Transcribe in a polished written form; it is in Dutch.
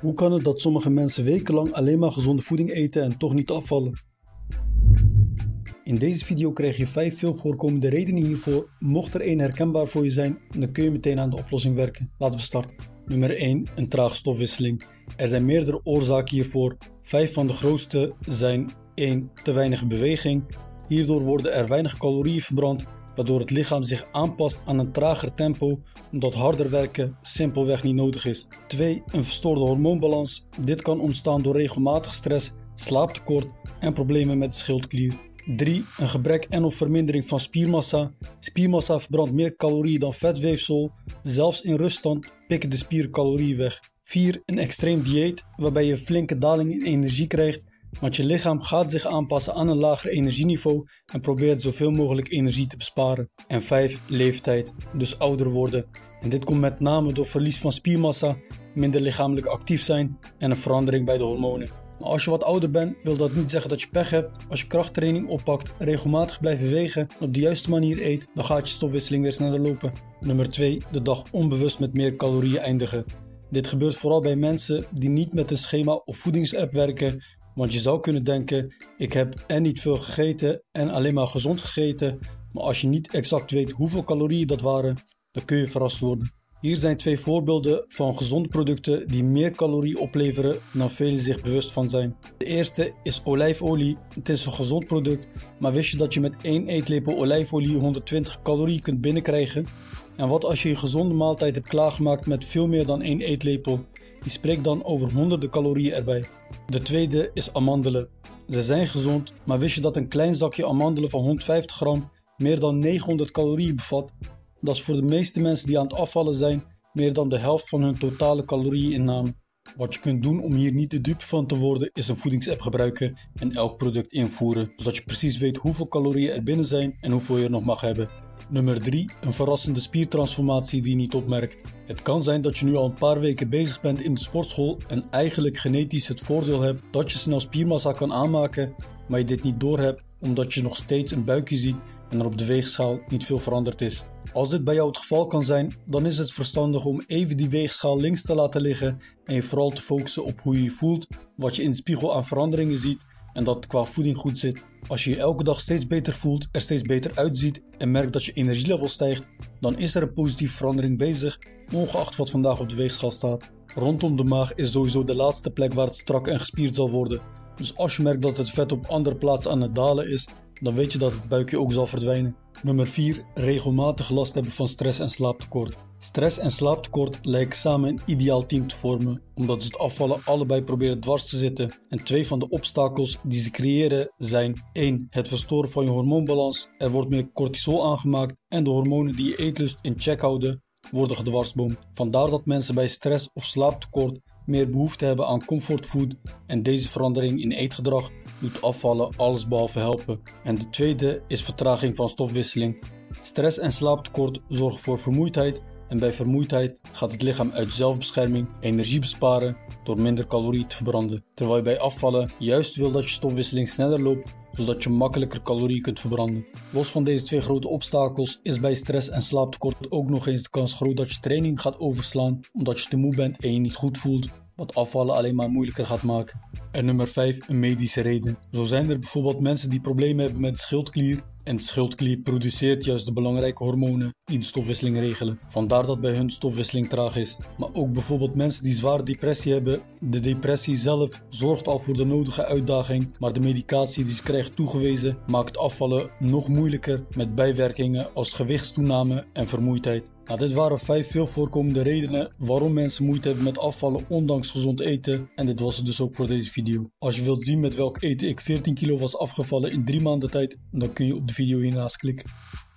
Hoe kan het dat sommige mensen wekenlang alleen maar gezonde voeding eten en toch niet afvallen? In deze video krijg je 5 veel voorkomende redenen hiervoor. Mocht er één herkenbaar voor je zijn, dan kun je meteen aan de oplossing werken. Laten we starten. Nummer 1. Een trage stofwisseling. Er zijn meerdere oorzaken hiervoor. 5 van de grootste zijn 1. Te weinig beweging. Hierdoor worden er weinig calorieën verbrand, waardoor het lichaam zich aanpast aan een trager tempo, omdat harder werken simpelweg niet nodig is. 2. Een verstoorde hormoonbalans. Dit kan ontstaan door regelmatig stress, slaaptekort en problemen met de schildklier. 3. Een gebrek en/of vermindering van spiermassa. Spiermassa verbrandt meer calorieën dan vetweefsel. Zelfs in ruststand pikken de spieren calorieën weg. 4. Een extreem dieet, waarbij je een flinke daling in energie krijgt, want je lichaam gaat zich aanpassen aan een lager energieniveau en probeert zoveel mogelijk energie te besparen. En 5. Leeftijd, dus ouder worden. En dit komt met name door verlies van spiermassa, minder lichamelijk actief zijn en een verandering bij de hormonen. Maar als je wat ouder bent, wil dat niet zeggen dat je pech hebt. Als je krachttraining oppakt, regelmatig blijft bewegen en op de juiste manier eet, dan gaat je stofwisseling weer sneller lopen. Nummer 2. De dag onbewust met meer calorieën eindigen. Dit gebeurt vooral bij mensen die niet met een schema of voedingsapp werken, want je zou kunnen denken, ik heb en niet veel gegeten en alleen maar gezond gegeten, maar als je niet exact weet hoeveel calorieën dat waren, dan kun je verrast worden. Hier zijn 2 voorbeelden van gezonde producten die meer calorieën opleveren dan velen zich bewust van zijn. De eerste is olijfolie. Het is een gezond product, maar wist je dat je met 1 eetlepel olijfolie 120 calorieën kunt binnenkrijgen? En wat als je je gezonde maaltijd hebt klaargemaakt met veel meer dan 1 eetlepel? Die spreekt dan over honderden calorieën erbij. De tweede is amandelen. Ze zijn gezond, maar wist je dat een klein zakje amandelen van 150 gram meer dan 900 calorieën bevat? Dat is voor de meeste mensen die aan het afvallen zijn meer dan de helft van hun totale calorieinname. Wat je kunt doen om hier niet de dupe van te worden is een voedingsapp gebruiken en elk product invoeren, zodat je precies weet hoeveel calorieën er binnen zijn en hoeveel je er nog mag hebben. Nummer 3. Een verrassende spiertransformatie die je niet opmerkt. Het kan zijn dat je nu al een paar weken bezig bent in de sportschool en eigenlijk genetisch het voordeel hebt dat je snel spiermassa kan aanmaken, maar je dit niet doorhebt omdat je nog steeds een buikje ziet en er op de weegschaal niet veel veranderd is. Als dit bij jou het geval kan zijn, dan is het verstandig om even die weegschaal links te laten liggen en je vooral te focussen op hoe je je voelt, wat je in de spiegel aan veranderingen ziet en dat het qua voeding goed zit. Als je je elke dag steeds beter voelt, er steeds beter uitziet en merkt dat je energielevel stijgt, dan is er een positieve verandering bezig, ongeacht wat vandaag op de weegschaal staat. Rondom de maag is sowieso de laatste plek waar het strak en gespierd zal worden. Dus als je merkt dat het vet op andere plaatsen aan het dalen is, dan weet je dat het buikje ook zal verdwijnen. Nummer 4. Regelmatig last hebben van stress en slaaptekort. Stress en slaaptekort lijken samen een ideaal team te vormen, omdat ze het afvallen allebei proberen dwars te zitten. En 2 van de obstakels die ze creëren zijn 1. Het verstoren van je hormoonbalans. Er wordt meer cortisol aangemaakt en de hormonen die je eetlust in check houden, worden gedwarsboomd. Vandaar dat mensen bij stress of slaaptekort meer behoefte hebben aan comfortfood en deze verandering in eetgedrag doet afvallen allesbehalve helpen. En de tweede is vertraging van stofwisseling. Stress en slaaptekort zorgen voor vermoeidheid en bij vermoeidheid gaat het lichaam uit zelfbescherming energie besparen door minder calorieën te verbranden. Terwijl je bij afvallen juist wil dat je stofwisseling sneller loopt, zodat je makkelijker calorieën kunt verbranden. Los van deze 2 grote obstakels is bij stress en slaaptekort ook nog eens de kans groot dat je training gaat overslaan omdat je te moe bent en je niet goed voelt, wat afvallen alleen maar moeilijker gaat maken. En nummer 5, een medische reden. Zo zijn er bijvoorbeeld mensen die problemen hebben met de schildklier en de schildklier produceert juist de belangrijke hormonen die de stofwisseling regelen. Vandaar dat bij hun stofwisseling traag is. Maar ook bijvoorbeeld mensen die zware depressie hebben. De depressie zelf zorgt al voor de nodige uitdaging, maar de medicatie die ze krijgen toegewezen maakt afvallen nog moeilijker met bijwerkingen als gewichtstoename en vermoeidheid. Nou, dit waren 5 veel voorkomende redenen waarom mensen moeite hebben met afvallen ondanks gezond eten en dit was het dus ook voor deze video. Als je wilt zien met welk eten ik 14 kilo was afgevallen in 3 maanden tijd, dan kun je op de video hiernaast klikken.